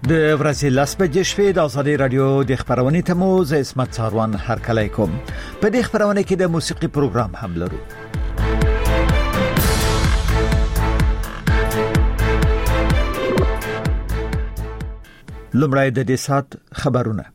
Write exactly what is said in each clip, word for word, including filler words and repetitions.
د ورځې لاس بجې شوې د ازادي رادیو د خبرونې تمو ز اسمت څاروان هر کله کوم په دې خبرونه کې د موسیقي پروګرام هم لرو. لمړی د دې سات خبرونه.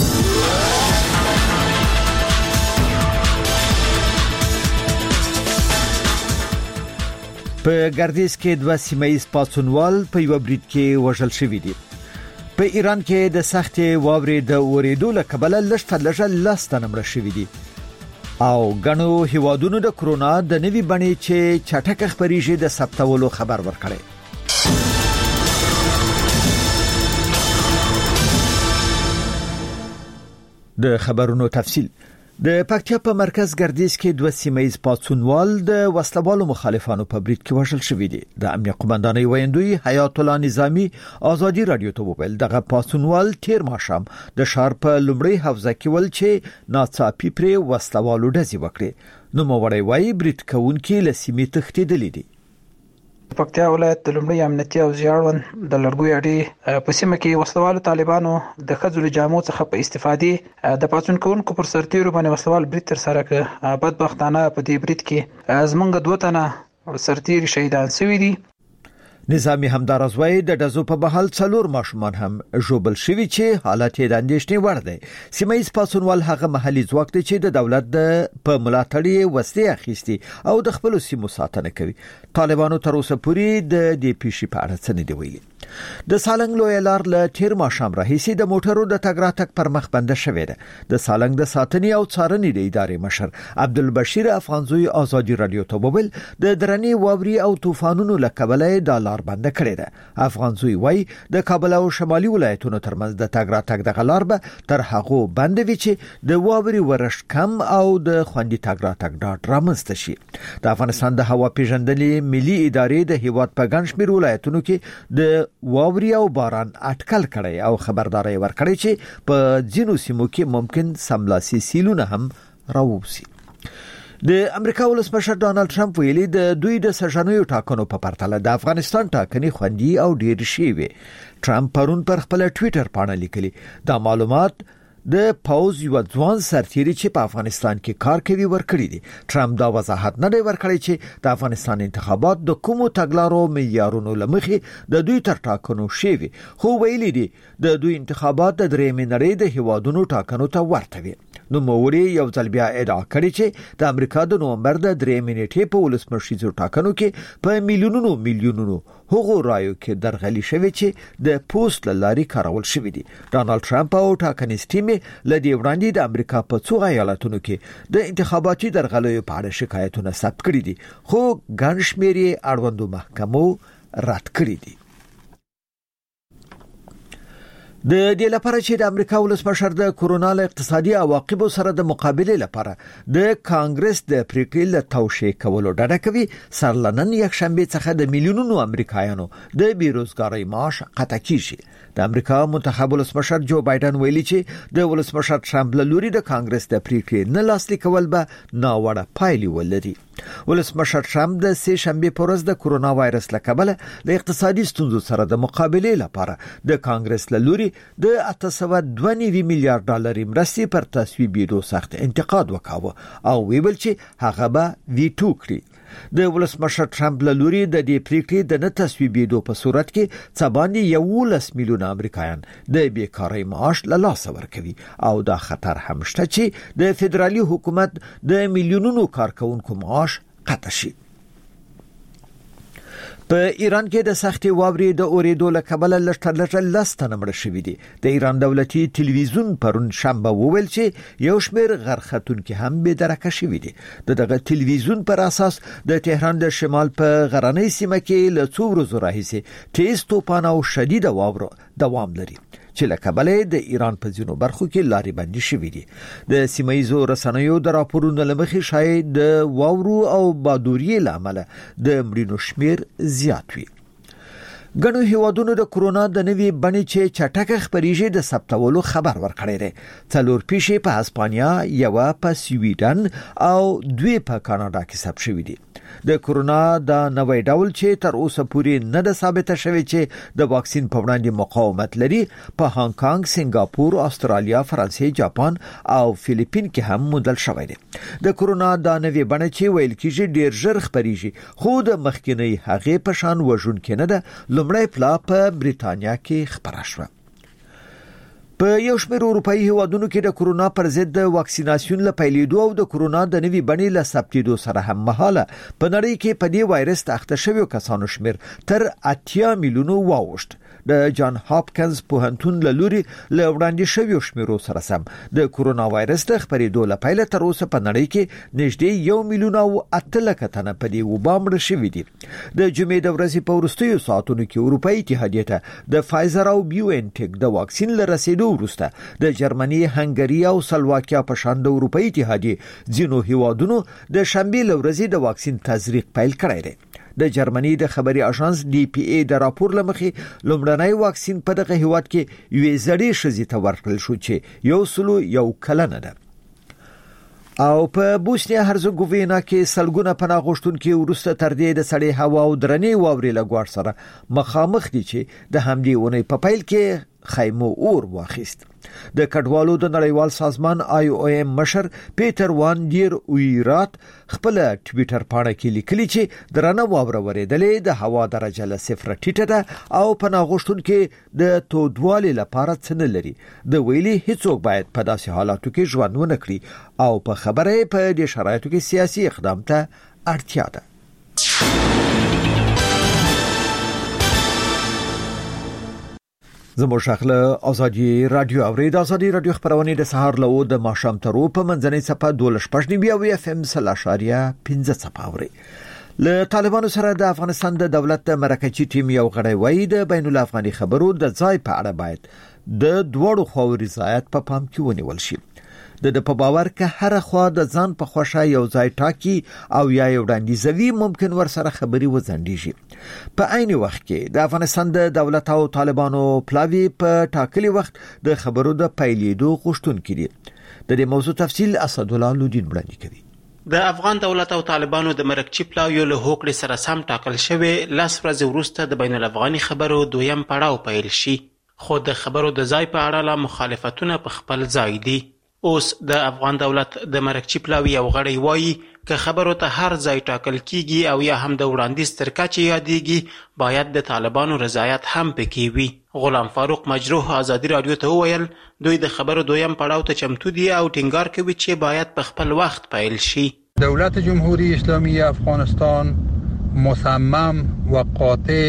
په ګردیز کې دوه سیمایي پاتونوال په یو بریټ کې وژل شوی دي. په ایران کې د سختې واورې د اوریدو له کبله لږ لږه لاس تنمره شوی دي او غنو هیوادونو د کرونا د نوي بڼې چې چټک خبريږي د ثبتولو خبر ورکړي. د خبرونو تفصیل. د پکتیا په مرکز ګردیز کې دوه سیمایي پاتونوال د وسلوالو مخالفانو په بریټ کې وژل شوی دي. د امنیت قومندانۍ ویندوی حیات الله نظامی ازادي رادیو ته وویل دغه پاتونوال تیر ماښام د ښار په لومړی حوزه کې ول چې ناڅاپي پرې وسلوالو ډزې وکړي. نو موړی وایي بریټ کوونکي له سیمې تښتېدلي دي. پکتیا ولایت د لومړی امنیتي او زیاړون د لړګوي اړې په سیمه کې وسلوالو طالبانو د خځو جامو څخه په استفادې د پاتون کوونکو پر سرتیرو باندې وسلوال بریټ تر سره کړ. بدبختانه په دې بریټ کې زمونږ دوه تنه سرتیر شهیدان شوي دي. نظامی همدارز وایي د دزو په بحال څلور ماشومان هم ژوبل شوي چې حالت یې د اندېښنې وړ دی. سیمایي پاتونوال هغه محلي ځواک دی چې د دولت د په ملاتړ وسلې اخیستي او د خپل سیمو ساتنه کوي. طالبانو تر اوسه پورې د دې پیښې په اړه څه نه دی ویلي. د سالنګ لوی لار له تیر ماښام راهیسې د موټرو د تګ راتګ پر مخ بنده شوې ده. د سالنګ د ساتنې او څارنې د ادارې مشر عبدالبشیر افغانزوی ازادي رادیو ته وویل د درنې واوري او طوفانونو له کبله د لار بنده کړې ده. افغانزوی وایي د کابل او شمالي ولایتونو ترمنځ د تګ راتګ د غلار به تر هغه بنده وي چې د واوري ورش کم او د خوندي تګ راتګ ډاټ رامنځته شي. د افغانستان د هوا پیژندنې ملي ادارې د هیواد په ګڼ شمېر ولایتونو کې د واوري او باران اټکل کړي او خبرداري ورکړي چې په ځینو سیمو کې ممکن سملاسي سیلونه هم راووسي. د امریکا ولسمشر ډانلډ ټرمپ ویلي د دوی د سژنوي ټاکنو په پرتله د افغانستان ټاکنې خوندي او ډېر شي وي. ټرمپ پرون پر خپل ټوئیټر باندې لیکلي دا معلومات د پاوز یو ځوان سرتیری چې په افغانستان کې کار کوي ورکړي دي. ټرمپ دا وضاحت نه دی ورکړی چې د افغانستان انتخابات د کومو تګلارو معیارونو لمخې د دوی تر ټاکنو شوي، خو ویلي دي د دوی انتخابات د درېیمې نړۍ د هیوادونو ټاکنو ته ورته وي. نو موري یو ځل بیا ادعا کړې چې د امریکا د نومبر د درېیمې نیټې په ولسمشریزو ټاکنو کې په میلیونونو میلیونونو هغو رایو کې درغلي شوی چې د پوسټ لاري کارول شوی دي. ډانلډ ټرمپ او ټاکنیز ټیم لدی وړاندې د امریکا په څو ایالتونو کې د انتخاباتي درغلیو په اړه شکایتونه ثبت کړي دي، خو ګڼ شمېر یې اړوندو محکمو رد کړي دي. د دې لپاره چې د امریکا ولسمشر د کرونا له اقتصادي عواقبو سره د مقابله لپاره د کانګرس د پریکړې له توشې کولو ډډه کوي، سرلنن یک شنبه څخه د میلیونونو امریکایانو د بیروزګاری معاش قطع کیږي. د امریکا منتخب ولسمشر جو بایدن ویلي چې د ولسمشر ټرمپ له لوري د کانګرس د پریکړې نه لاسلیک کول به ناوړه پایلې ولري. ولسمشر ټرمپ د سه شنبه پر ورځ د کرونا وایرس له کبله د اقتصادي ستونزو سره د مقابله لپاره د کانګرس له لوري د اته سوه دوه نوي میلیارډ ډالر مرستې پر تصویبېدو سخت انتقاد وکاوه او ویل چې هغه به ویټو کړي. د ولسمشر ټرمپ له لوري د دې پریکړې د نه تصویبېدو په صورت کې څه باندې یولس میلیونه امریکایان د بیکارۍ معاش له لاسه ورکوي او دا خطر هم شته چې د فدرالي حکومت د میلیونونو کارکونکو معاش قطع شي. په ایران کې د سختې واورې د اوریدو له کبله لږ لستنه مړه شوي دي. د ایران دولتي ټلویزیون پرون شنبه وویل چې یو شمېر غرختونکو هم بې درکه شوي دي. دغه ټلویزیون پر اساس د تهران د شمال په غرنۍ سیمه کې له څو ورځې راهیسې تیز توپان او شدید واوره دوام لري چې له کبله د ایران په ځینو برخو کې لارې بندي شوې دي. د سیمایي رسنیو د راپورونو لمخې شاید د واورو او بادوري لامل د مړینو شمیر زیات وي. ګڼو هیوادونو د کرونا د نوي بڼې چې چټکه خپریږي د ثبتولو خبر ورکړی دی. څلور پیښې په اسپانیا، یوه په سویډن او دوی په کاناډا کې ثبت شوې دي. د کرونا د نوې ډول چې تر اوسه پورې نه ده ثابته شوې چې د واکسین په وړاندې مقاومت لري، په هانګ کانګ، سنگاپور، استرالیا، فرانسې، جاپان او فلیپین کې هم موندل شوی دی. د کرونا د نوې بڼه چې ویل کېږي ډیر ژر خپریږي، خو د مخکینی هغې په شان وژونکې نه ده. لومړی پلا په بریتانیا کې خپره شوه. په یو شمېر اروپایي هیوادونو کې د کرونا پر ضد د واکسیناسیون له پیلېدو او د کرونا د نوي بڼې له ثبتېدو سره هم مهاله په نړۍ کې په دې وایرس اخته شویو کسانو شمېر تر اتیا میلیونو واوښت. د جان هاپکنز پوهنتون له لوري له وړاندې شویو شمیرو سره سم د کرونا وایرس د خپرېدو له پیله تر اوسه په نړۍ کې نږدې یو میلیون او اته لکه تنه په دې وبا مړه شوي دي. د جمعې د ورځې په وروستیو ساعتونو کې اروپایي اتحادیه ته د فایزر او بیو ان ټیک د واکسین له رسیدو وروسته د جرمني، هنګري او سلواکیا په شان د اروپایي اتحادیې ځینو هیوادونو د شنبې له ورځې د واکسین تزریق پیل کړی دی. د جرمني د خبري اژانس ډي پی ای د راپور لمخې لومړنی واکسین په دغه هیواد کې یوې زړې ښځې ته ورکړل شو چې یو سلو یو کلنه ده. او په بوسنیا هرزګووینا کې سلګونه پناه غوښتونکي وروسته تر دې د سړې هوا او درنې واورې له ګواښ سره مخامخ دي چې د همدې اونۍ په پیل کې خیمو اور واخیست. د کډوالو د نړیوال سازمان آی او ایم مشر پیټر وان ډیر ویرات خپل ټویټر پاڼه کې لیکلي چې درنه واوره ورېدلې د هوا درجه له صفر ټیټه ده او پناه غوښتونکي د تودوالي لپاره څه نه لري. د ویلي هیڅوک باید په داسې حالاتو کې ژوند ونه کړي او په خبره په دې شرایطو کې سیاسي اقدام ته اړتیا ده. زموږ شغله ازادي رادیو اورید ازادي رادیو خبرونه د سهار له د ماښام ترو په منځنۍ صفه دولس پښنی بیا وی اف ام سلاشاریا پنځه صفه اوري. له طالبانو سره د افغانستان د دولت مرکزی ټیم یو غړی وای د بین الافغاني خبرو د ځای په اړه باید د دوړو خو رضایت په پام کې ونیول شي. د د په باور که هر خوا د ځان په خوښه یو ځای ټاکی او یا یو وړاندیزوي ممکن ورسره خبري وځنډيږي. په عین وخت کې د افغانستان د دولت او طالبانو پلاوی په ټاکلي وخت د خبرو د پیلېدو غوښتونکي دي. د دې موضوع تفصیل اسد الله لودین وړاندې کوي. د افغان دولت او طالبانو د مرکزی پلاوی له هوکړې سره سم ټاکل شوی لاس ورځ وروسته د بین الافغاني خبرو دویم پړاو پیل شي، خو د خبرو د ځای په اړه لا مخالفتونه په خپل ځای دي. اوس د افغان دولت د مرکزی پلاوی او غړی وایي که خبرو ته هر ځای ټاکل کیږي او یا هم د وړاندیز تر کچې یادېږي باید د طالبانو رضایت هم پکې وي. غلام فاروق مجروح ازادي رادیو ته وویل دوی د خبرو دویم پړاو ته چمتو دي او ټینګار کوي چې باید په خپل وخت پیل شي. دولت جمهوری اسلامی افغانستان مصمم و قاطع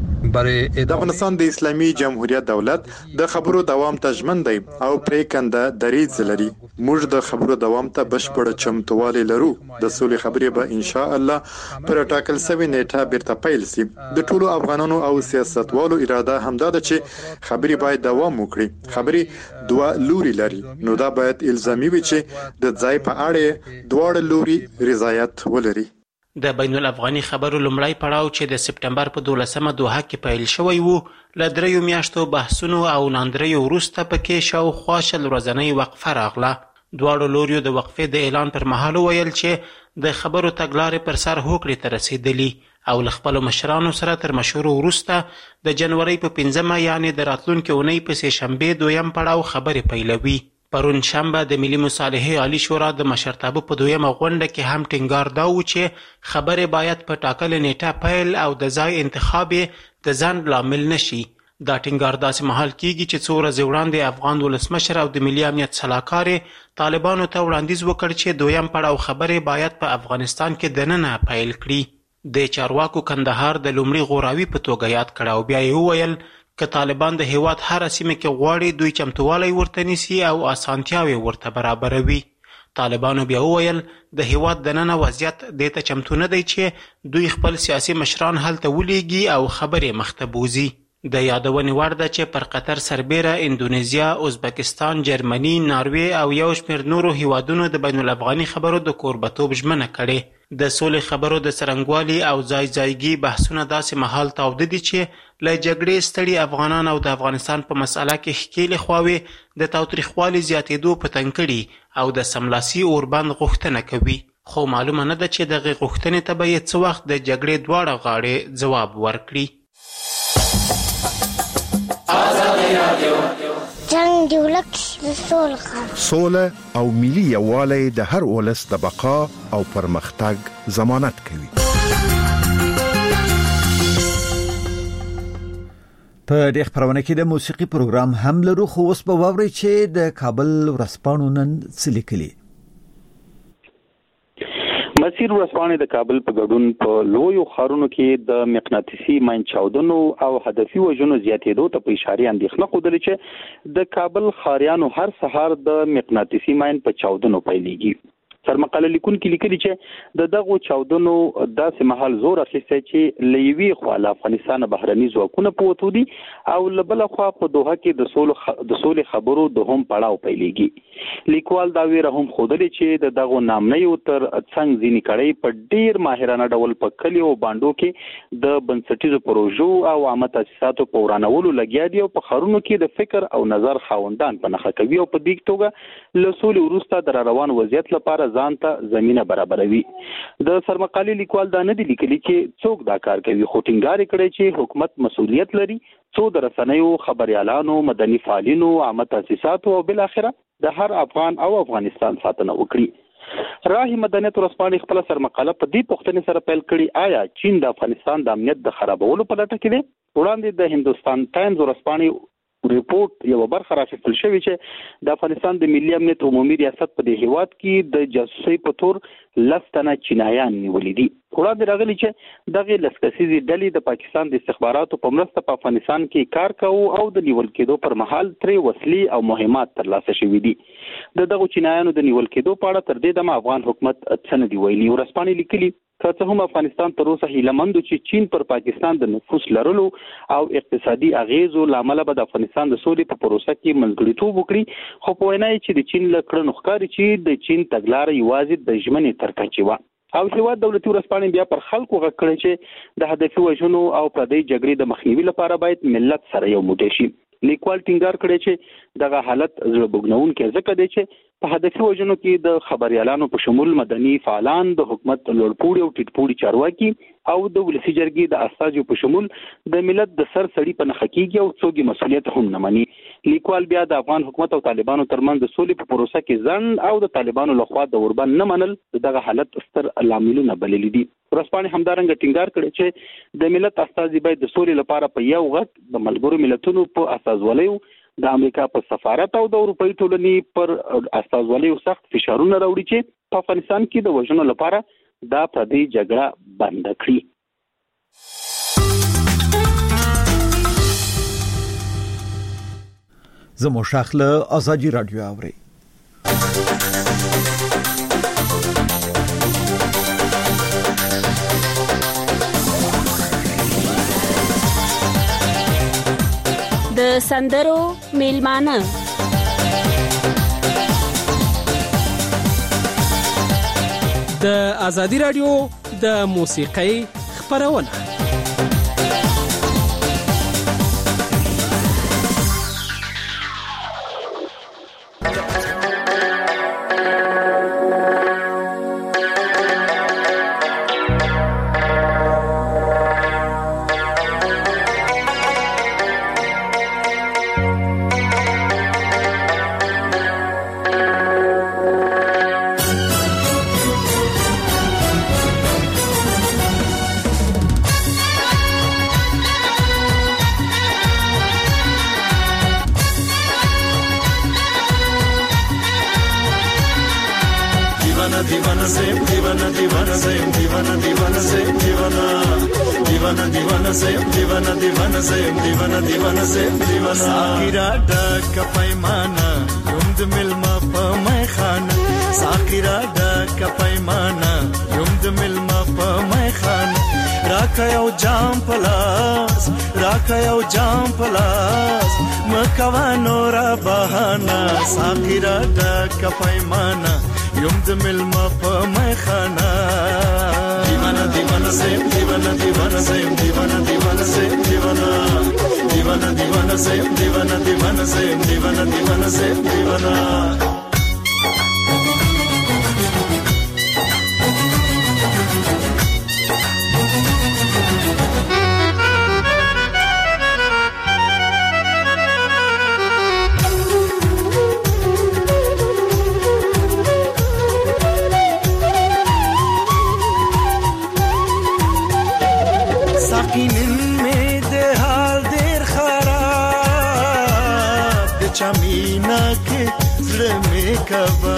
د افغانستان د اسلامي جمهوریت دولت د خبرو دوام ته ژمن دی او پریکنده دریځ لري. موږ د خبرو دوام ته بشپړ چمتووالی لرو. د سولې خبرې به ان شاء الله پر ټاکل شوی نیټه بیرته پیل شي. د ټولو افغانانو او سیاستوالو اراده همدا ده چې خبرې باید دوام وکړي. خبرې دوه لوري لري، نو دا باید الزامي وي چې د ځای په اړه دواړه لوري رضایت ولري. د بین الافغاني خبرو لومړی پړاو چې د سپټمبر په دولسمه دوحه کې پیل شوی وو له دریو میاشتو بحثونو او ناندریو وروسته پکې شاوخوا شل ورځنۍ وقفه راغله. دواړو لوریو د وقفې د اعلان پر مهال ویل چې د خبرو تګلارې پر سر هوکړې ته رسیدلي او له خپلو مشرانو سره تر مشورو وروسته د جنورۍ په پنځمه یعنې د راتلونکې اونۍ په سې شنبې دویم پړاو خبرې پیلوي. پرون شنبه د ملي مصالحې عالی شورا د مشرتابه په دویمه غونډه کې هم ټینګار دا و چې خبرې باید په ټاکلې نیټه پیل او د ځای انتخاب د ځنډ لامل نشي. دا ټینګار داسې مهال کیږي چې څو ورځې وړاندې افغان ولسمشر او د ملي امنیت سلاکار طالبانو ته وړاندیز وکړ چې دویم پړاو خبرې باید په افغانستان کې دننه پیل کړي. د چارواکو کندهار د لومړي غوراوي په توګه یاد کړ او بیا یې وویل که طالبان د هیواد هر سیمه کې غواړي دوی چمتووالی ورته نیسي او اسانتیاوې ورته برابروي. طالبانو بیا وویل د هیواد دننه وضعیت دې ته چمتو نه دی چې دوی خپل سیاسي مشران هلته ولیږي او خبرې مخته بوزي. د یادونې وړ ده چې پر قطر سربیره اندونیزیا، ازبکستان، جرمني، ناروې او یو شمېر نورو هیوادونو د بین الافغاني خبرو د کوربتوب ژمنه کړې. د سولې خبرو د څرنګوالي او ځای ځایګي بحثونه داسې مهال تاوده دي چې له جګړې ستړي افغانان او د افغانستان په مسأله کې ښکېلې خواوې د تاوتریخوالي زیاتېدو په تنګ کړي او د سملاسي اوربند غوښتنه کوي. خو معلومه نه ده چې دغې غوښتنې ته به یې څه وخت د جګړې دواړه غاړې ځواب ورکړي. جنگ دی ولک د سولې سوله او ملي یووالی د هر ولس د بقا او پرمختګ ضمانت کوي. په دې خبرونه کې د موسیقي پروګرام هم لرو، خو اوس به واورئ چې د کابل ورځپاڼو نن څه لیکلي. مسیر ورځپاڼې د کابل په ګډون په لویو ښارونو کې د مقناطیسي ماین چاودنو او هدفي وژنو زیاتېدو ته په اشاره اندېښنه ښودلې چې د کابل ښاریانو هر سهار د مقناطیسي ماین په چاودنو پیلېږي. سرمقاله لیکونکي لیکلي چې د دغو چاودنو داسې مهال زور اخیستی چې له یوې خوا له افغانستانه بهرني ځواکونه په وتو دي او له بله خوا په دوحه کې د سولې خبرو دوهم پړاو پیلېږي. لیکوال دا ویره هم ښودلې چې د دغو نامنیو تر څنګ ځینې کړۍ په ډېر ماهرانه ډول په کلیو او بانډو کې د بنسټیزو پروژو او عامه تاسیساتو په ورانولو لګیا دي او په ښارونو کې د فکر او نظر خاوندان په نښه کوي او په دې توګه له سولې وروسته د روان وضعیت لپاره ځان ته زمينه برابروي. د سرمقالې لیکوال دا نه دي لیکلي چې څوک دا کار کوي، خو ټینګار کړی چې حکومت مسؤلیت لري څو د رسنیو، خبريالانو، مدني فعالینو، عامه تاسیساتو او بل اخره د هر افغان او افغانستان ساتنه وکړي. راهي مدنیت ورځپاڼې خپل سرمقاله په دې پوښتنې سره پیل کړي، آیا چین د افغانستان د امنیت د خرابولو په لټه کې دی؟ وړاندې د هندوستان ټایمز ورځپاڼې ریپورت یو برخه راغستل شوی چې د افغانستان د ملي امنیت عمومي ریاست په دې هیواد کې د جاسوسي په تور لستنه چینایان نیولې دي. وړاندې راغلي چې دغه لسکسيزي ډلې د پاکستان د استخباراتو په مرسته په افغانستان کې کار کوي او د نیول کېدو پر مهال ترې وسلې او مهمات ترلاسه شوي دي. د دغه چینایانو د نیول کېدو په اړه تر دې دمه افغان حکومت څه نه دی ویلي. ورځپاڼې لیکلي که څه هم افغانستان تر اوسه هیله مند چې چین پر پاکستان د نفوذ لرلو او اقتصادي اغیزو لامل به د افغانستان د سولې په پروسه کې منځګړیتوب وکړي، خو په وینا یې چې د چین له کړنو ښکاري چې د چین تګلاره یوازې د ژمنې تر کچې وه. او هیواد دولتي ورځپاڼې بیا پر خلکو غږ کړی چې د هدفي وژنو او پردۍ جګړې د مخنیوي لپاره باید ملت سره یو موټی شي. لیکوال ټینګار کړی چې دغه حالت زړه بوږنونکی ځکه دی چې په هدفي وژنو کې د خبريالانو په شمول مدني فعالان، د حکومت لوړپوړي او ټیټپوړي چارواکي او د ولسي جرګې د استازو په شمول د ملت د سر سړي په نښه کېږي او څوک مسؤلیت هم نه مني. لیکوال بیا د افغان حکومت او طالبانو ترمنځ د سولې په پروسه کې ځنډ او د طالبانو لخوا د اوربند نه منل دغه حالت ستر لاملونه بللي دي. ورځپاڼې همدارنګه ټینګار کړی چې د ملت استازي باید د سولې لپاره په یو غږ د ملګرو ملتونو په استازولیو، د امریکا په سفارت او د اروپאי ټولنې پر استازولیو سخت فشارونه راوړي چې په افغانستان کې د وژنو لپاره دا پردي جګړه بند کړي. زمو شاخله ازادي رادیو اوري. د سندرو میلمانه د ازادي رادیو د موسیقۍ خبرونه. دیوانه زیم دیوانه دیوانه زیم دیوانه دیوانه زیم دیوانه دیوانه دیوانه زیم دیوانه دیوانه زیم دیوانه دیوانه زیم دیوانه ساګرا ډک پیمانه کوم د ملما په مې خانه ساقرا ډک پیمانه یم د ملما په میخانه راکا یو جام پلاس راکا یو جام پلاس مکوا نورا بهانا ساقرا ډک پیمانه یم د ملما په میخانه دیوانا دیوانا سیم دیوانا دیوانا سیم دیوانا دیوانا سیم دیوانا دیوانا دیوانا سیم دیوانا دیوانا سیم دیوانا دیوانا سیم دیوانا چمینا کې زړه مې کبا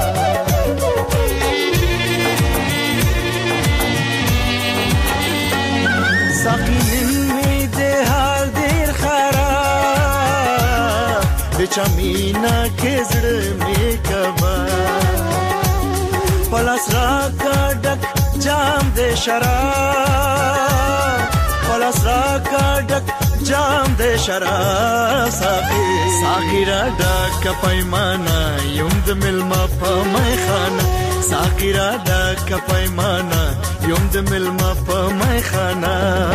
ساقین مې د حال ډیر خراب د چمینا کې زړه مې کبا پلاس را کا ډک جام د شراب پلاس را کا ډک جام د شراب ساقي ساقي را ډک پیمانه یم د ملما په میخانه ساقي را ډک پیمانه یم د ملما په میخانه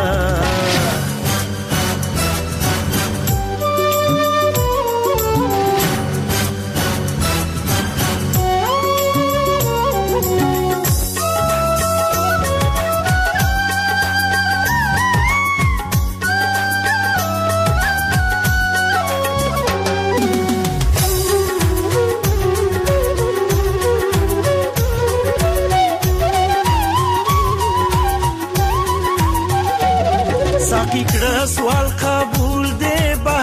سوال قبول دے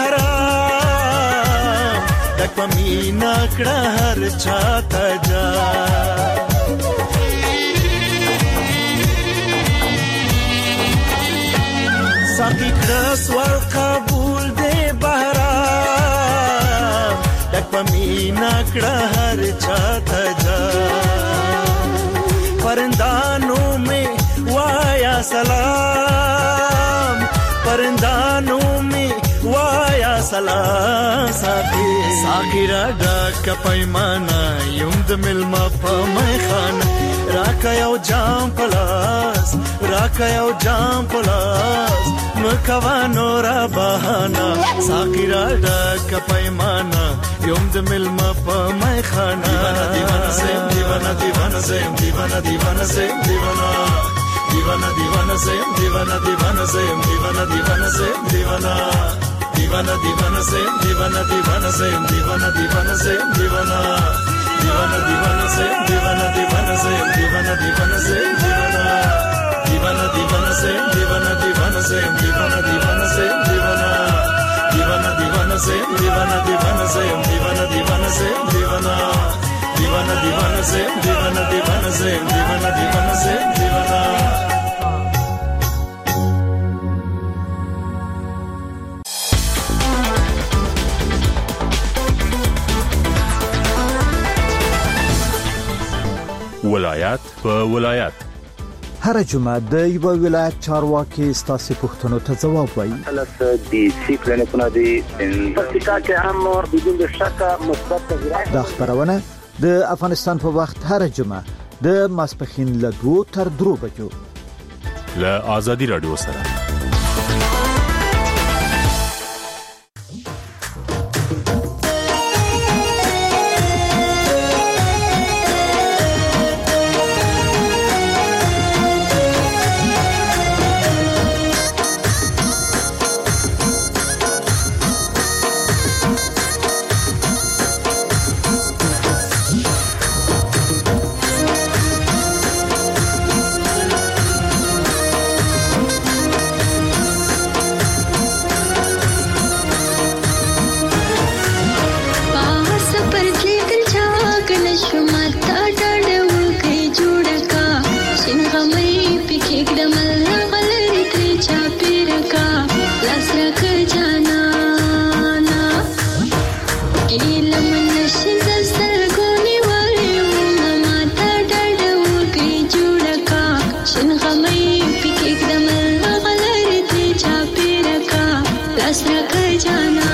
بهرام دک پمینا کړه هر چاته جا ساقي کړه سوال قبول دے بهرام دک پمینا کړه هر چاته جا پرندانو میں وایا سلام پرندانو می وایا سلام ساقي ساقي را ډک پیمانه یم د ملما په میخانه راکا یو جام پلاس راکا یو جام پلاس مکوا نورا بهانا ساقي را ډک پیمانه یم د ملما په میخانه دیوانا سیم دیوانا دیوانا سیم دیوانا دیوانا سیم دیوانا دیوانا دیوانا سیم دیوانا دیوانا سیم دیوانا دیوانا سیم دیوانا دیوانا دیوانا سیم دیوانا دیوانا سیم دیوانا دیوانا سیم دیوانا دیوانا دیوانا سیم دیوانا دیوانا سیم دیوانا دیوانا سیم دیوانا دیوانا دیوانا سیم دیوانا دیوانا سیم دیوانا دیوانا سیم دیوانا دیوانا دیوانا سیم دیوانا دیوانا سیم دیوانا دیوانا سیم دیوانا دیوانا دیوانا سیم دیوانا دیوانا سیم دیوانا دیوانا سیم دیوانا ولایت په ولایت هر جمعه د یو ولایت چارواکي ستاسو پوښتنو ته ځواب وایي. خلاص دي سیکلنه کنه دي پرتیکا کې هم بدون شک مثبت تغیرات د خبرونه د افغانستان په وخت هر جمعه د ماسپخین له دوه تر درو بجو له آزادي رادیو سره Ilmu nasi dasar guni wali غمي پکې کدم غلر دې چا پیرکا لاس راکړ جانا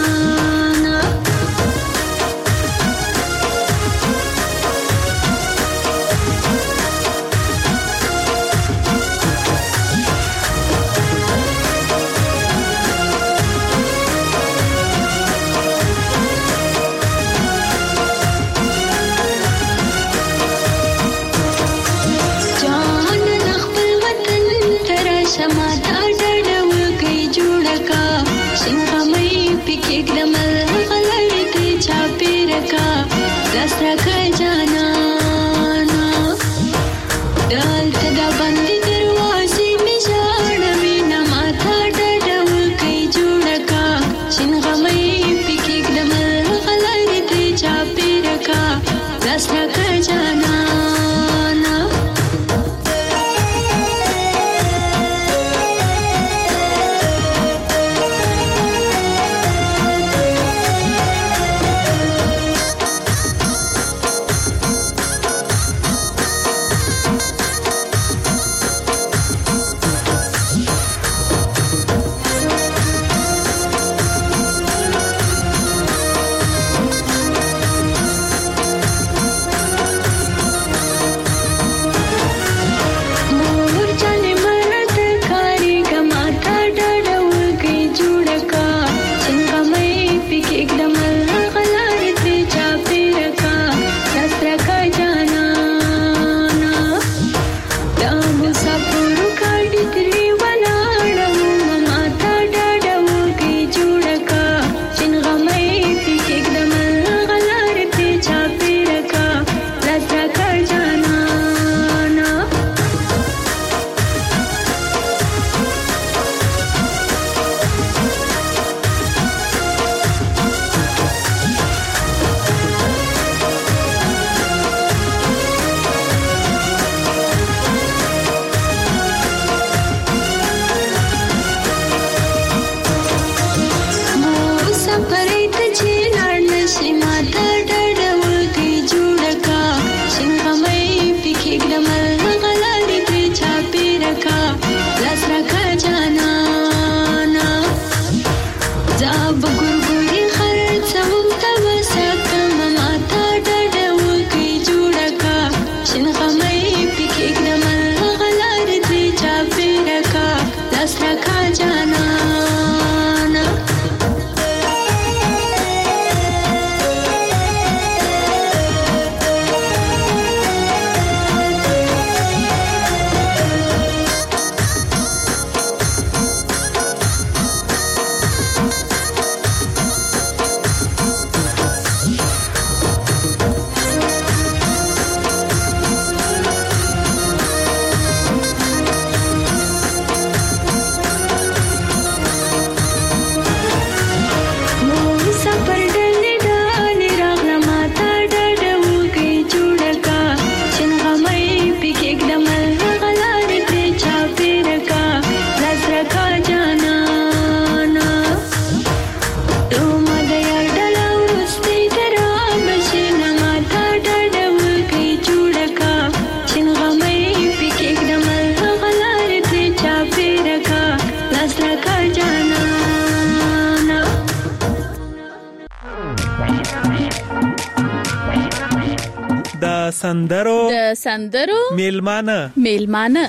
سندرو د سندرو میلمانه میلمانه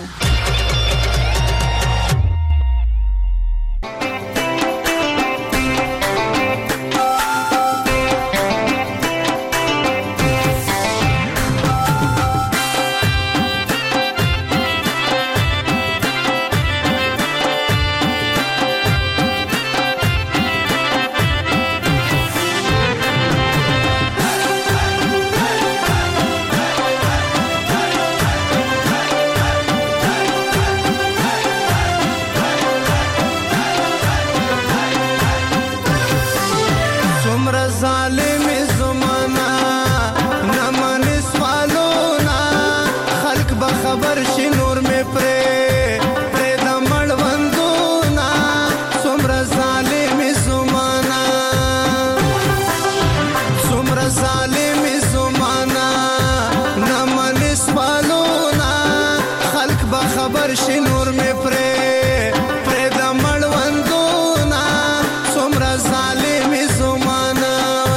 خبر شي نور مې پرې پرې د مړوندونه څومره ظالمې زمانه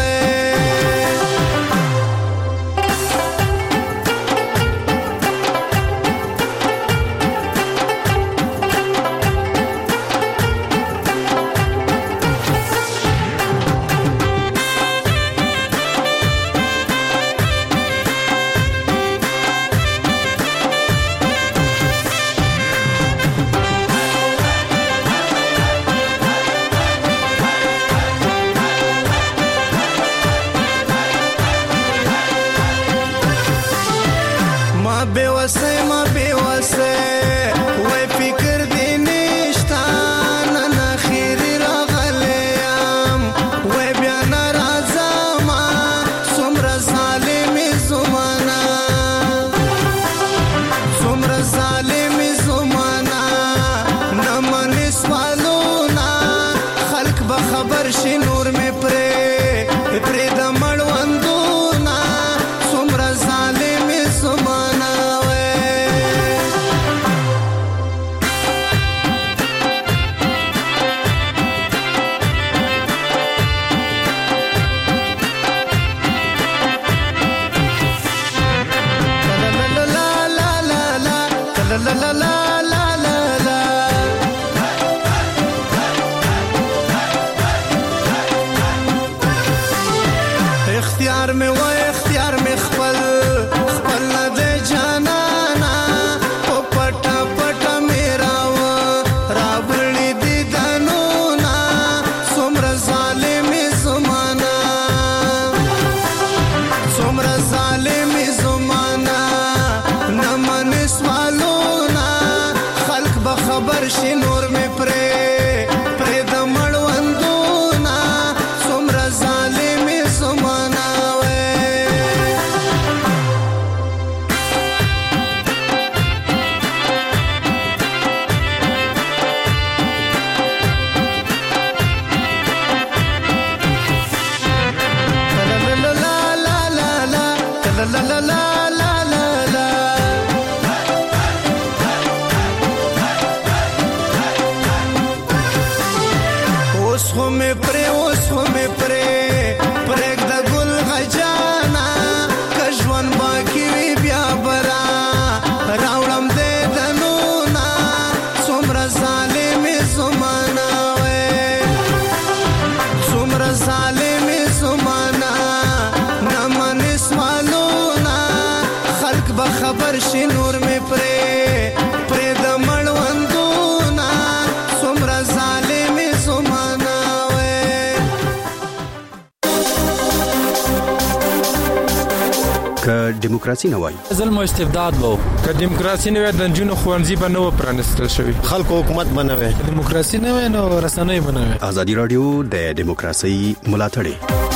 دیموکراسي نه وای ظلم او استبداد وو که دیموکراسي نه وای د جنونو خوانزي بنو پرانستل شوی خلکو حکومت بنوي دیموکراسي نه وای نو رسنۍ بنوي ازادي رادیو د دیموکراسي ملاتړ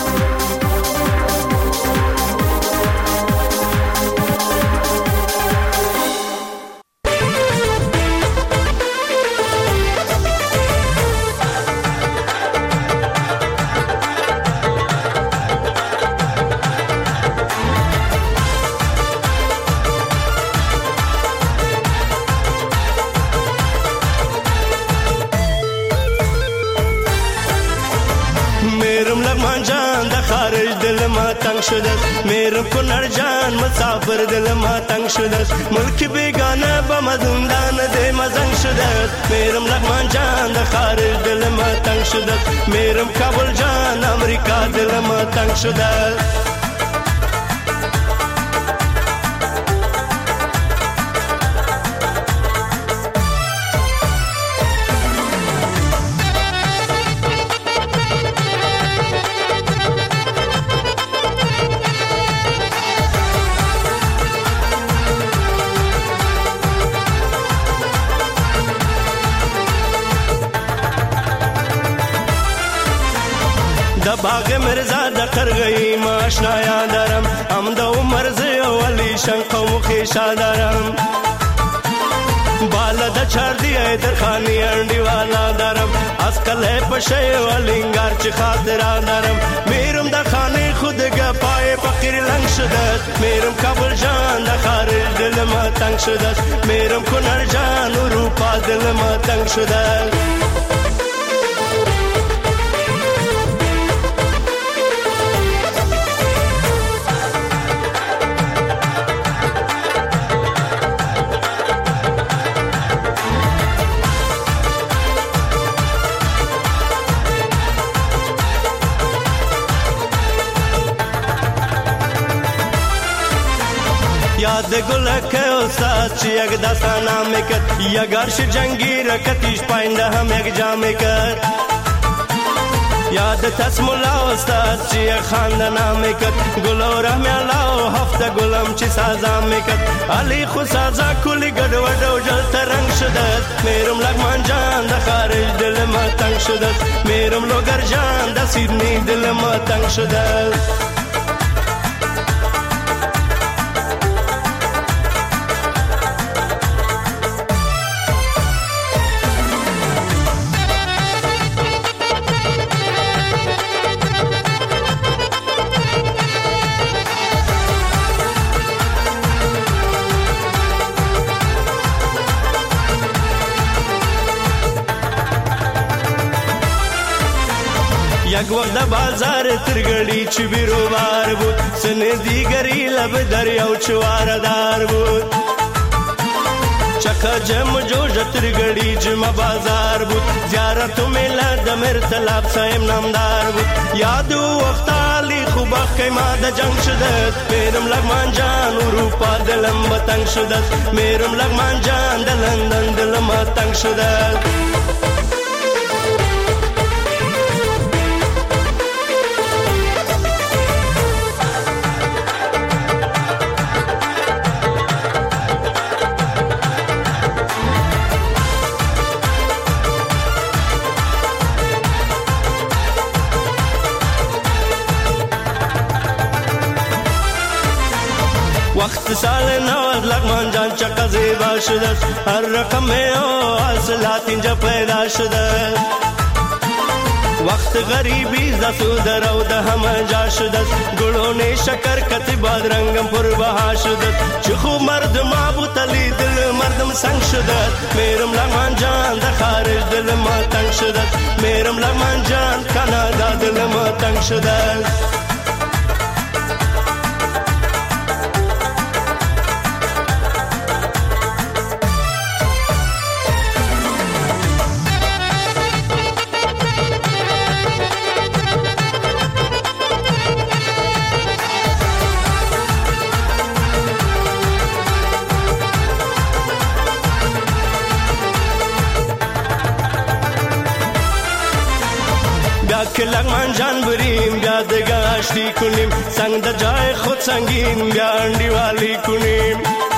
میرم کنر جان مسافر دل ما تنگ شده ملک بیگانه با مزندان ده مزنگ شده میرم لغمان جان ده خارج دل ما تنگ شده میرم کابل جان امریکا دل ما تنگ شده باغ مرزا د قرغی ماشنا یادرم ام د عمر زه ولی شن قوم خې شادرم بالا د چار دی در خانی انډی والا درم اسکل په شی ولنګار چې خاطر درم میرم د خانه خود گ پای په فقیر لنگ شده میرم کابل جان در خارج دل ما تنگ شده میرم کنر جان اروپا دل ما تنگ شده یاد گلک استاد چی یک دستان میکرد یا گرش جنگی رکتیش پاینده هم یک جا میکرد یاد تس مولا استاد چی یک خاندان میکرد گل و رحمی الله هفته گلم چی سازا میکرد علی خو سازا کلی گد و دو جل ترنگ شده میرم لگمان جان در خارج دل ما تنگ شده میرم لوگر جان در سیدنی دل ما تنگ شده یک وقت د بازار ترګړی چې بیروبار بود سن دیګری لب دریاو چواردار بود چکه جم جوړ ترګړی جما بازار بود زیارت میلا د مرتلاب سایم نامدار بود یاد وخت علی خو بخ ما د جنگ شده میرم لغمان جان اروپا دلم بتنگ شده میرم لغمان جان د لندن دلم تنگ شده وقت سال نو لغمان جان چکا زیبا شده هر رقم او اصلات اینجا پیدا شده وقت غریبی زسو در او ده همه جا شده گلون شکر کتی بادرنگم پر بها شده چه خوب مردم آبوتلی دل مردم سنگ شده میرم لغمان جان در خارج دل ما تنگ شده میرم لغمان جان کانادا دل ما تنگ شده که لغمان جان بریم بیا دگه آشتی کنیم سنگ در جای خود سنگین بیا انډیوالی کنیم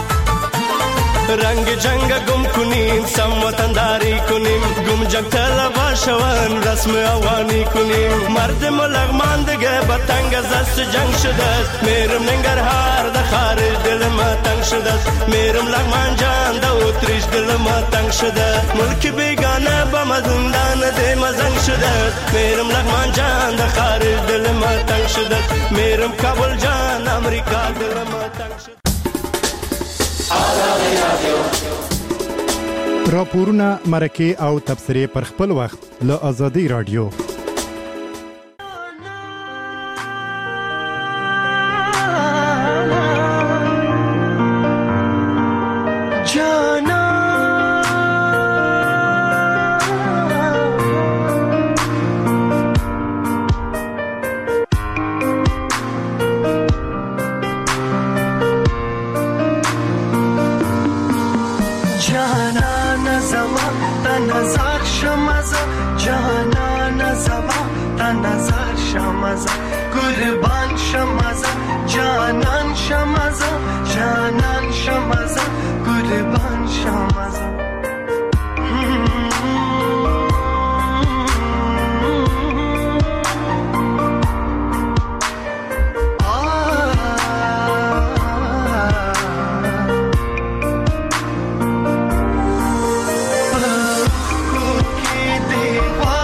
رنگ جنگ گم کنیم سم وطنداری کنیم گم جنگ طلبا شوان رسم اوانی کنیم مردم لغمان دگه بطنگ از دست جنگ شده میرم ننگرهار در خارج دل ما تنگ شده میرم لغمان جان در اتریش دل ما تنگ شده ملک بیگانه با مزندان ده مزنگ شده میرم لغمان جان در خارج دل ما تنگ شده میرم کابل جان امریکا دل ما تنگ شده راپورونه مرکه او تبصره پر خپل وخت له آزادۍ رادیو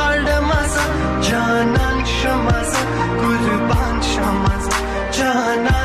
Jana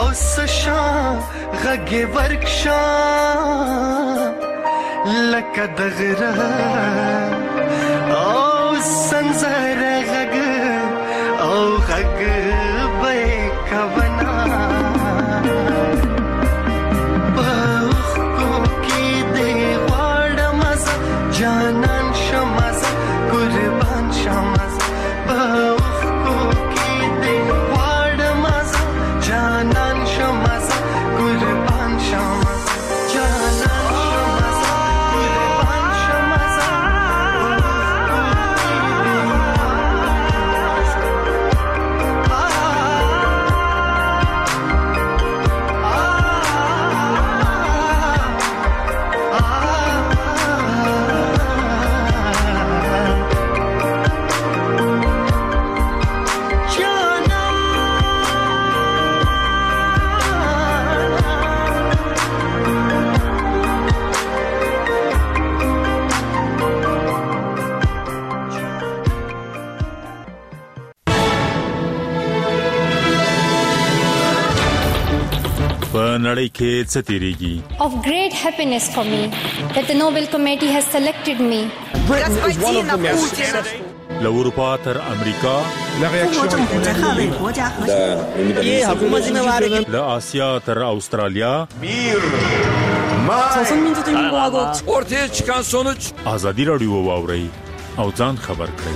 او سشا غږ ورکشا لکه دغره او سنزر غږ او غږ به کونا بخ کو کې دی واړه مزه جانان شمزه قربان شمزه بخ کو کې دی واړه مزه جانان شمزه قربان شمزه جانان شمزه قربان شمزه نړۍ کې څه تیریږي Of great happiness for me that the Nobel Committee has selected me. Britain is one of the most successful. له اروپا تر امریکا له آسیا تر استرالیا ortaya çıkan sonuç ازادي رادیو واوري او ځان خبر کړئ.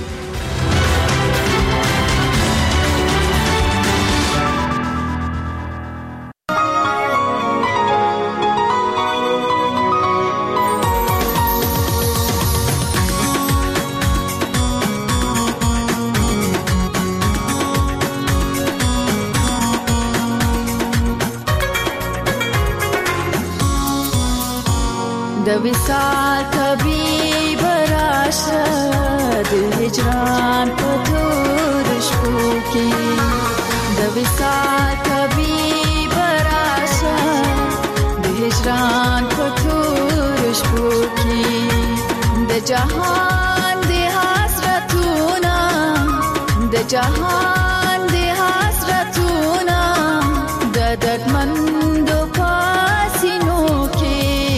د وصال طبيب راشد هجران په تور شپو کې د وصال طبيب راشد د هجران په تور شپو کې د جهان د حسرتونه د جهان د حسرتونه د دردمند پاسینو کې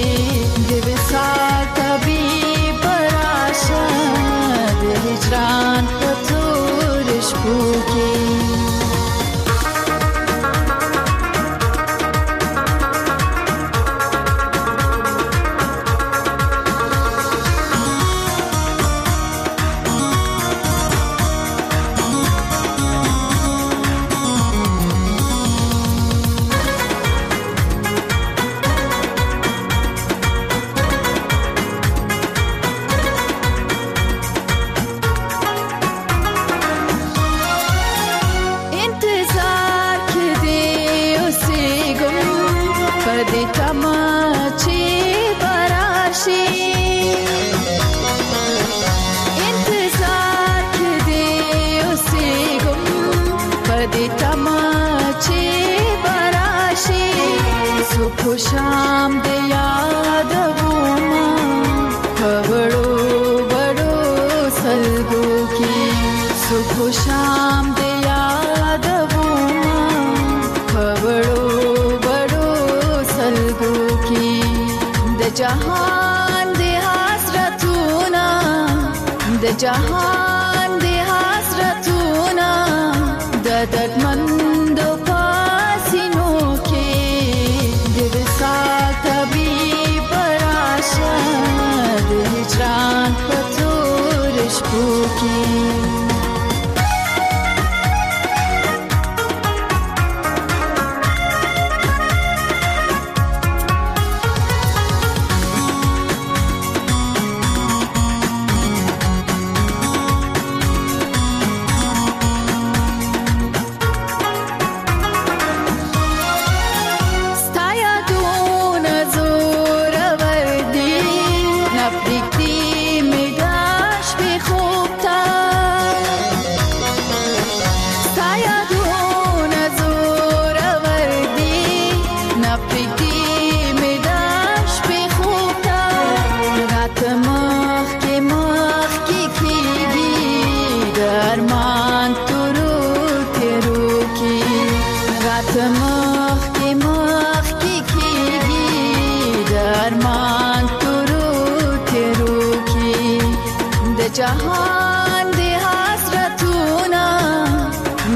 طبيب راشد هجران په تور شپو کې شام د یاد وما خبرو بڑو سلگو کی صبح شام د یاد وما خبرو بڑو سلگو کی د جهان د حسرتونه د جهان د حسرتونه د دردمند پاسینو کې طبيب راشد هجران په تور شپو کې انتظار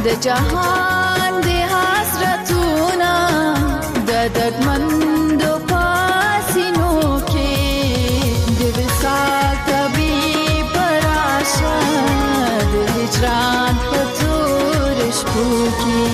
د جهان د حسرتونه د دردمندو پاسینو کې د وصال طبیب راشه د هجران په تور شپو کې.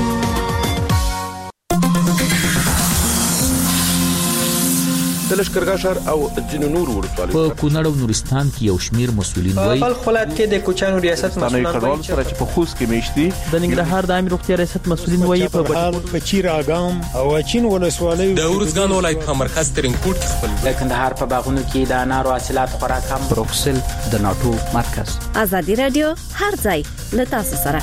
د لشکرګاه ښار او ځینو نورو ولسوالیو په کونړ او نورستان کې یو شمیر مسولین وایي په خپل ولایت کې د کوچانو ریاست مسولین کډوال سره چې په خوست کې میشتي د ننګرهار د عامه روغتیا ریاست مسولین وایي په په چیراګام او چین ولسوالیو د ورزګان ولایت په مرکز ترینکوټ کې خپل د کندهار په باغونو کې د انارو حاصلات خورا کم. بروکسل د ناتو مرکز. ازادي رادیو هر ځای له تاسو سره.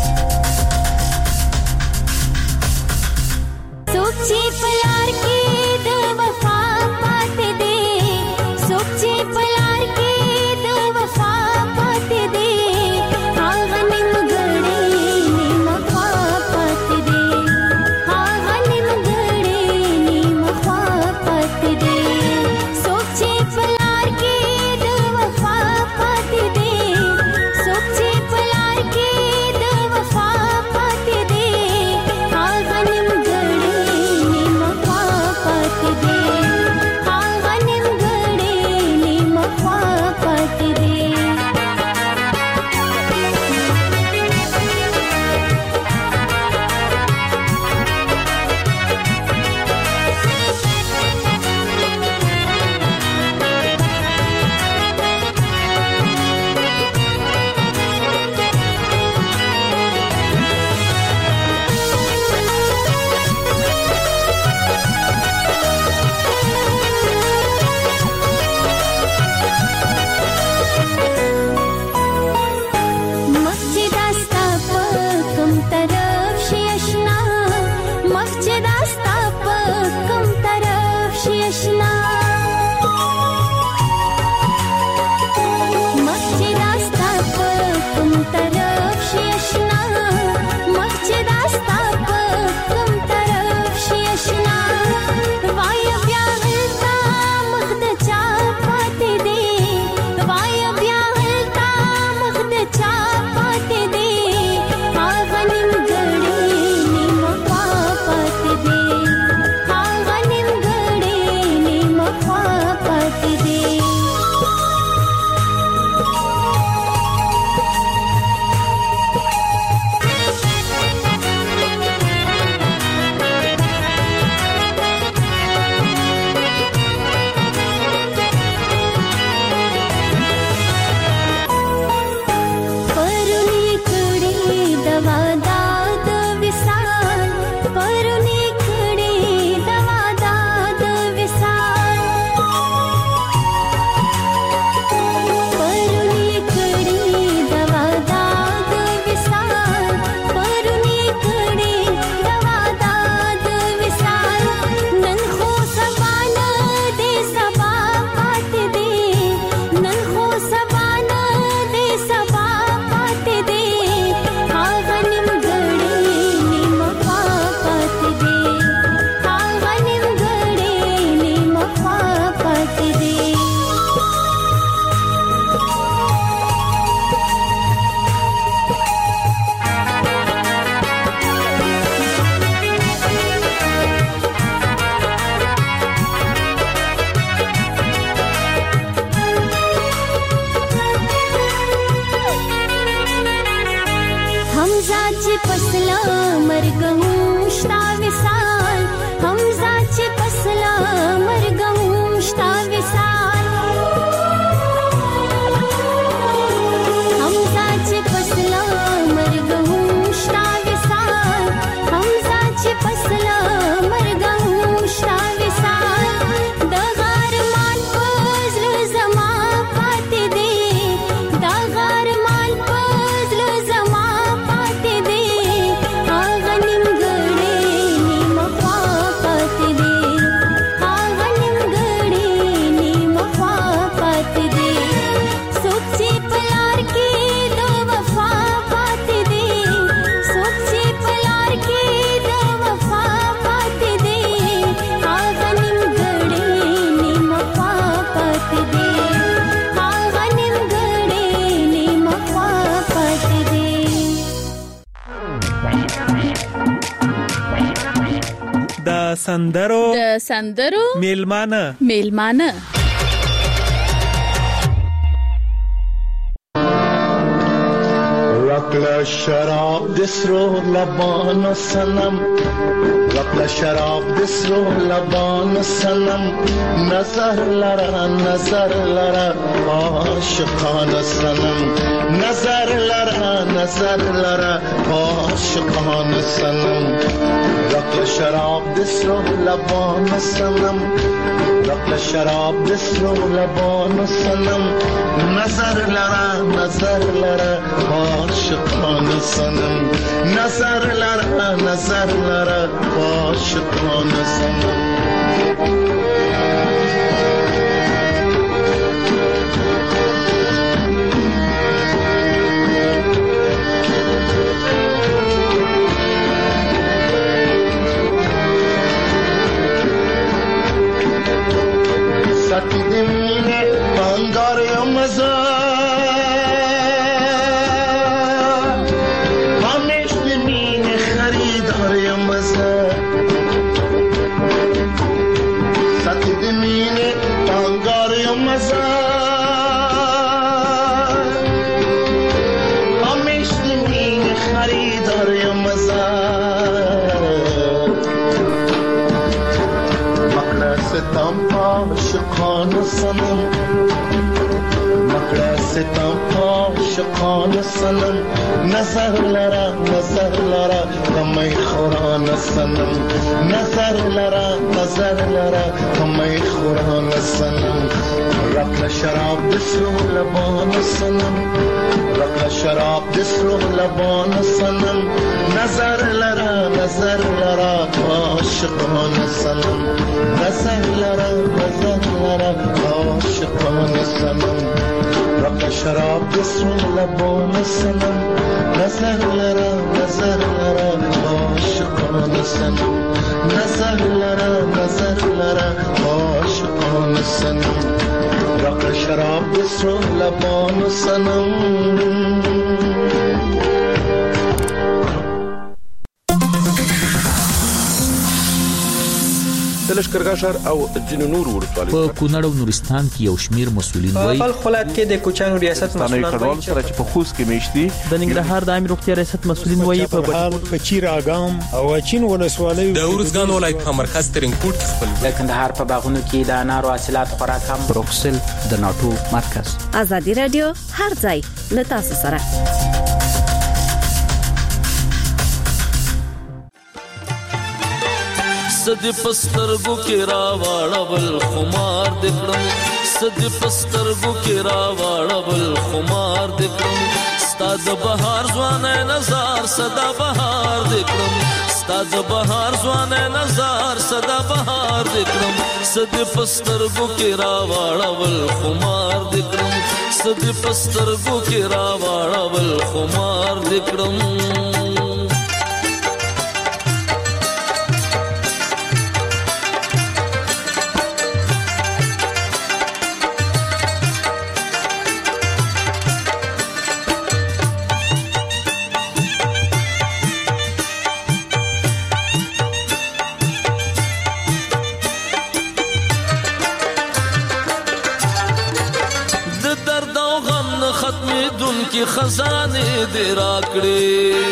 سوچي پلار کې د وفا پاتې دي، سوچي پلار کې د وفا پاتې دي، هغه نیمګړې نیمخوا پاتې دي، هغه نیمګړې نیمخوا پاتې دي، سوچي پلار کې د وفا پاتې دي، سوچي پلار کې د وفا پاتې دي، هغه نیمګړې نیمخوا پاتې دي، هغه نیمګړې نیمخوا پاتې دي. مسجد استا په کوم طرف شي اشنا، مسجد استا په کوم طرف شي اشنا، مسجد استا په کوم طرف شي اشنا، مسجد استا په کوم طرف شي اشنا، وای بیا هلتا مخ د چا پاتې دی، وای بیا هلتا مخ د چا پاتې دی، هغه نیمګړې نیمخوا پاتې دی، هغه نیمګړې نیمخوا پاتې دی. پرونی کړي دوا داد وصال، پرونی کړي دوا داد وصال، پرونی کړي دوا داد وصال، پرونی کړي دوا داد وصال، نن خو سبا نه دې سبا پاتې دي، نن خو سبا نه دې سبا پاتې دي، هغه نیمګړې نیمخوا پاتې دي، هغه نیمګړې نیمخوا پاتې دي. हमजा چې پسلا مرګ مشتا وصال، हमजा چې پسلا مرګ مشتا وصال، हमजा چې پسلا مرګ مشتا وصال، हमजा چې پسلا مرګ مشتا وصال، د غارمان پزل زما پاتې دی، د غارمان پزل زما پاتې دی، هغه نیمګړې نیمخوا پاتې دی، سندرو د سندرو میلمانه میلمانه رقل شراب دسرو لبان سنم رقل شراب دسرو لبان سنم نظر لرا نظر لرا عاشقان سنم نظر لرا نظر لرا عاشقان سنم رقل شراب دسرو لبان سنم رقل شراب دسرو لبان سنم نظر لرا نظر لرا عاشقان سنم نظر لرا نظر لرا عاشقان سنم سکی دمینه بانگار یا مزار همیش دمینه خریدار یا مزار سکی دمینه بانگار یا مزار همیش دمینه خریدار یا مزار مقرستم عاشقان سنم مقرستم عاشقان سنم نظر لرا نظر لرا کمی خوران سنم نظر لرا نظر لرا کمی خوران سنم رقل شراب دسرو لبان سنم رقل شراب دسرو لبان سنم نظر لرا نظر لرا عاشقان سنم نظر لرا نظر لرا عاشقان سنم رقل شراب دسرو لبان سنم نظر لرا نظر لرا عاشقان سنم نظر لرا نظر لرا عاشقان سنم رقل شراب دسرو لبان سنم د لشکرګاه او ځینو نور ولسوالۍ په کونړ او نورستان کې یو شمیر مسولین وایي په خپل کې د کوچانو ریاست مسولان وایي چې په خوست کې میشتي د ننګرهار د عامه روغتیا ریاست مسولین وایي په بهال په چیراګام او اچین ولسوالۍ د اورزګان ولایت په مرکز ترینکوټ کې خپل د کندهار په باغونو کې د انارو حاصلات خوراک هم بروکسل د ناتو مرکز ازادي رادیو هر ځای له تاسو سره سد پسترګو کې را واړول خمار دکړم سد پسترګو کې را واړول خمار دکړم ستاد بهار ځوان نظر صدا بهار دکړم ستاد بهار ځوان نظر صدا بهار دکړم سد پسترګو کې را واړول خمار دکړم سد پسترګو کې را واړول خمار دکړم کی خزانه دې راکړې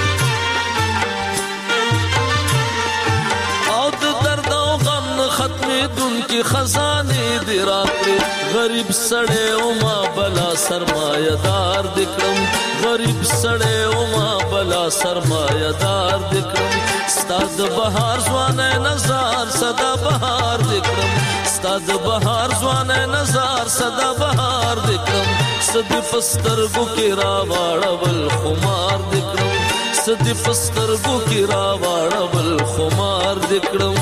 او د درد او غم ختمې دن کی خزانه دې راکړې غریب سړی او ما بلا سرمایدار دکړم غریب سړی او ما بلا سرمایدار دکړم ستاد بهار ځوان نظر صدا بهار دکړم ستاد بهار ځوان نظر صدا بهار دکړم سد پسترګو کې را واړول خمار دکړم سد پسترګو کې را واړول خمار دکړم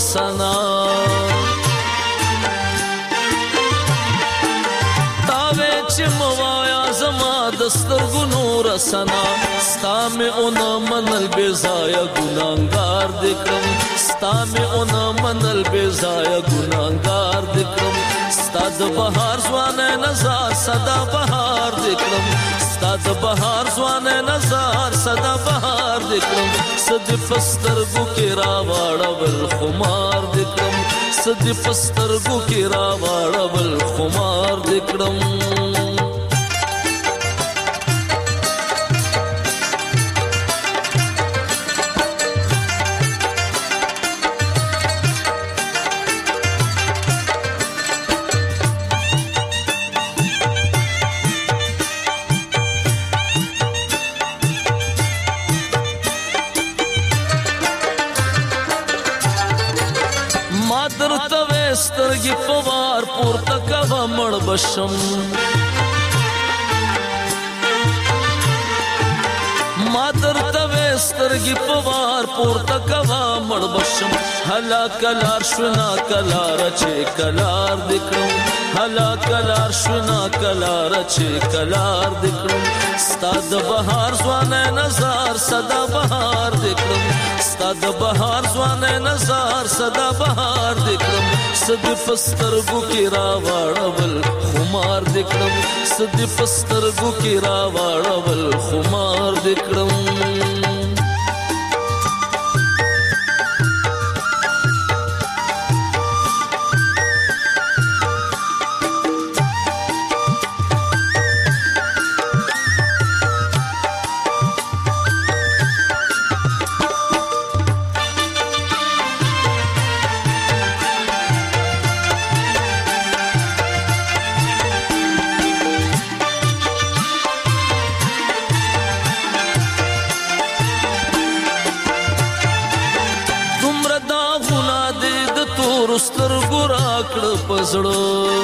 رسنا تاوې چې موایا زما دستر ګنو رسنا ستا مې اون منل بے ځای ګناګار دکړم ستا مې اون منل بے ځای ګناګار دکړم ستا د بهار ځوانه نظر صدا بهار دکړم ستا د بهار ځوانه نظر صدا بهار دکړم سد پستر ګو کې را واړول خمار دکړم سد پستر ګو کې را واړول خمار دکړم سترګې پوار پورته کوا مړ بشم ما درته سترګې پوار پورته کوا مړ بشم هلا کلار شنا کلار چې کلار دکړم هلا کلار شنا کلار چې کلار دکړم ستا د بهار ځوانه نظر صدا بهار دکړم ستا د بهار ځوانه نظر صدا بهار دکړم سد پسترګو کې را واړول خمار دکړم سد پسترګو کې را واړول خمار دکړم سترګو راکړه پزړو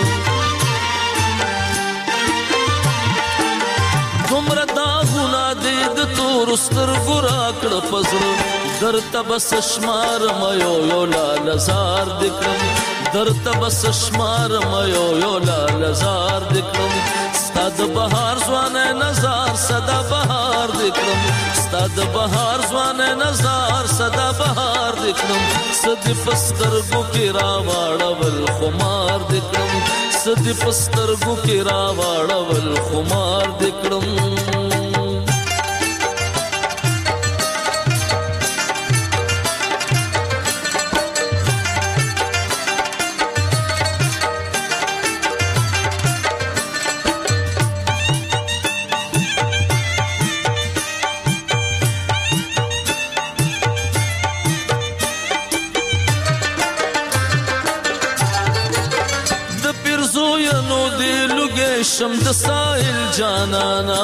دومره داغونه دې د تور سترګو راکړه پزړو درته بس شمار مې یو لال زار دکړم درته بس شمار مې یو لال زار دکړم ستا د بهار ځوانه نظر صدا بهار دکړم ستا د بهار ځوانه نظر صدا بهار دکړم سد پسترګو کې را واړول خمار دکړم سد پسترګو کې را واړول خمار دکړم شم د ساحل جانانا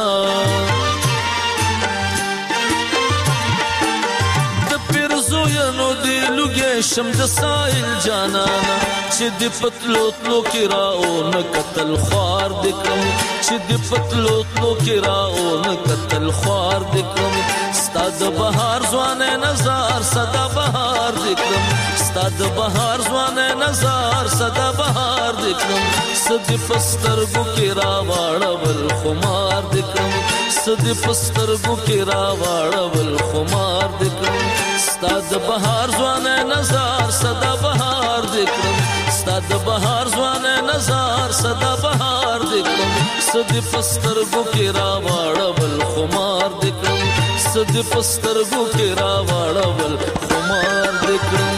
د پیرزو ینو دی لګې شم د ساحل جانانا چې د پتلو تلو کې راو نه قتل خوار دکم چې د پتلو تلو کې راو نه قتل خوار دکم ستا د بهار ځوانه نظر صدا بهار دکم ستا د بهار ځوانه نظر صدا بهار دکم سد پسترګو کې را واړول خمار دکم سد پسترګو کې را واړول خمار دکم ستا د بهار ځوانه نظر صدا بهار دکم ستا د بهار ځوانه نظر صدا بهار دکم سد پسترګو کې را واړول خمار دکم سد پسترګو کې را واړول خمار دکم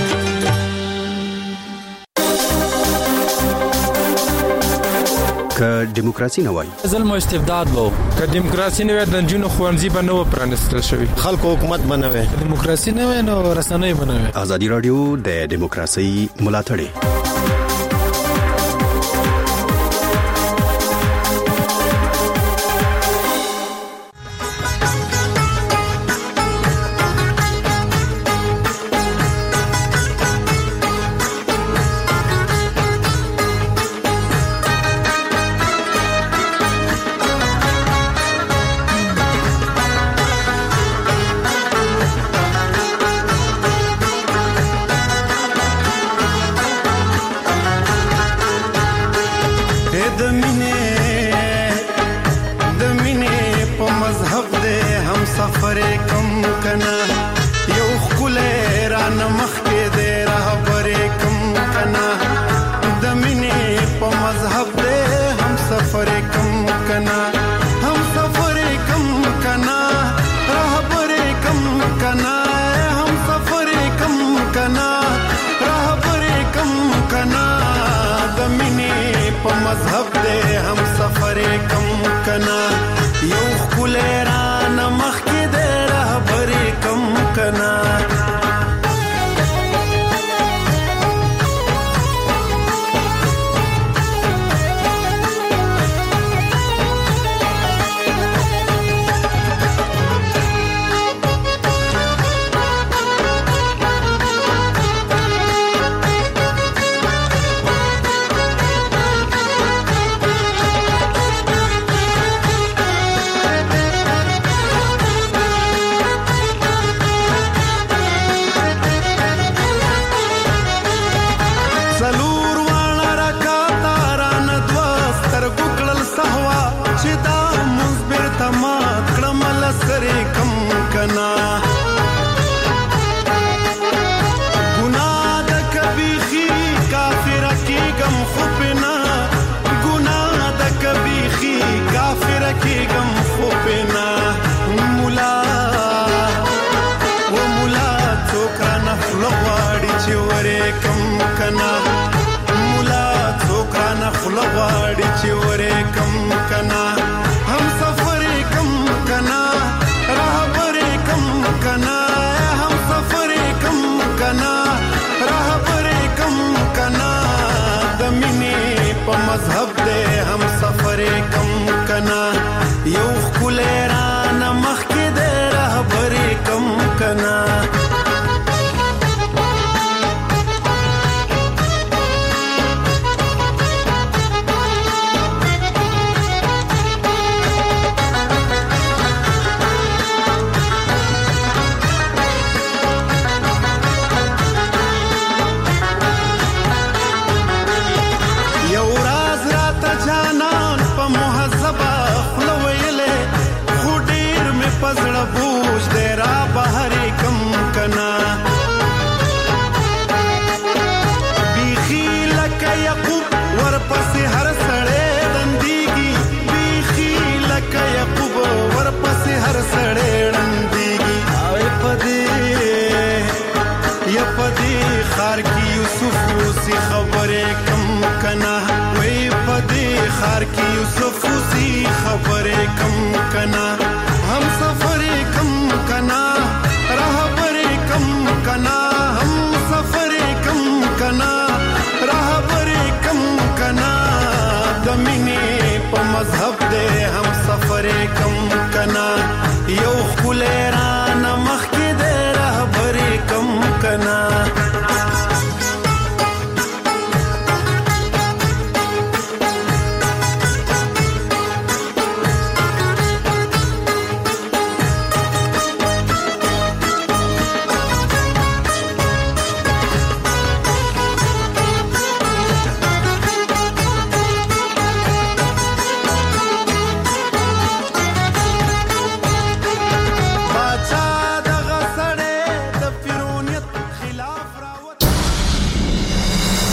که دیموکراسي نه وای ظلم او استبداد وو که دیموکراسي نه وای د جنونو خوانزي به نو پرانستل شوی خلکو حکومت بنوي دیموکراسي نه وای نو رسنۍ بنوي ازادي رادیو د دیموکراسي ملاتړ کنا یو خله را نمخ کې دې رهبرې کم کنا د مینې په مذهب دې هم سفر کم کنا هم سفر کم کنا رهبرې کم کنا هم سفر کم کنا رهبرې کم کنا د مینې په مذهب دې هم سفر کم کنا یو خله را نمخ کې دې رهبرې کم کنا خار کی یوسف سی خبرې کم کنا وای په دې خار کی یوسف سی خبرې کم کنا